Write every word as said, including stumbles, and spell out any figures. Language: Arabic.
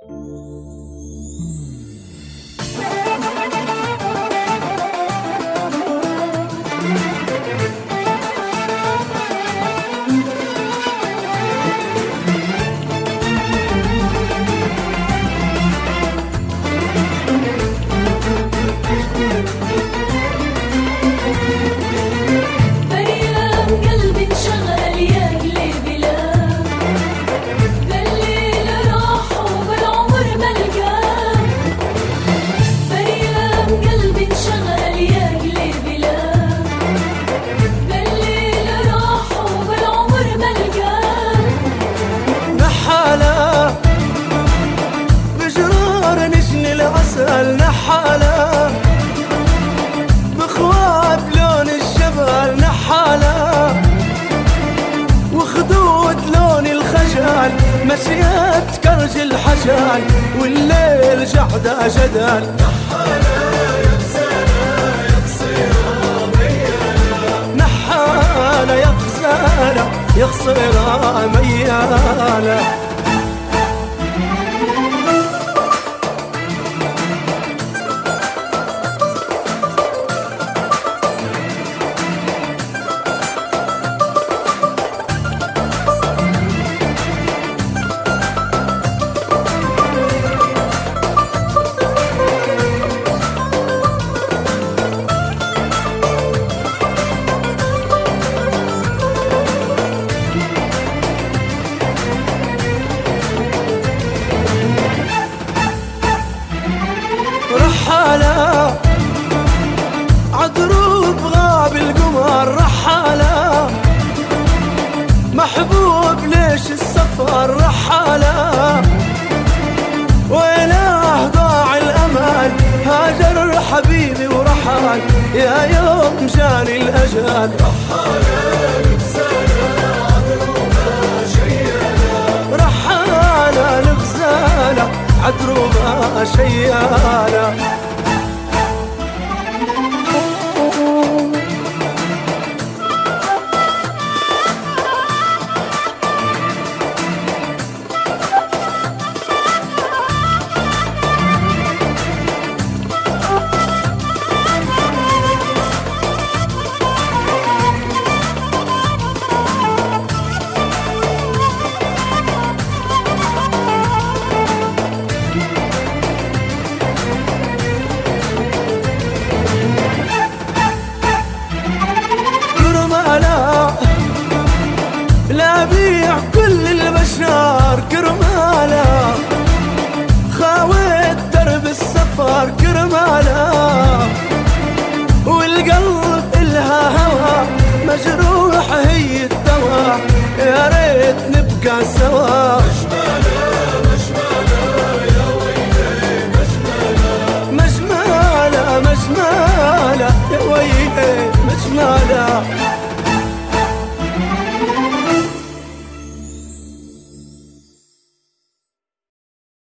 نحالة بخواب لون الجبل، نحالة وخدود لون الخجل، مشيت كرج الحجل والليل جحدة جدل. نحالة يا غزالة يا قصيرة ميالة، نحالة يا غزالة يا قصيرة ميالة. رحالة عدروب غاب القمر، رحالة محبوب ليش السفر، رحالة ويناه ضاع الأمل، هاجر حبيبي ورحل يا يوم جاني الأجل. رحالة لغزالة عدروبها شيالة، رحالة لغزالة عدروبها شيالة. لا بيع كل البشر كرمالة، خاوت درب السفر كرمالة، والقلب إلها هوى مجروح هي الدوا، يا ريت نبقى سوا. مجمالة مجمالة يا ويلي مجمالة، مجمالة مجمالة يا ويلي مجمالة.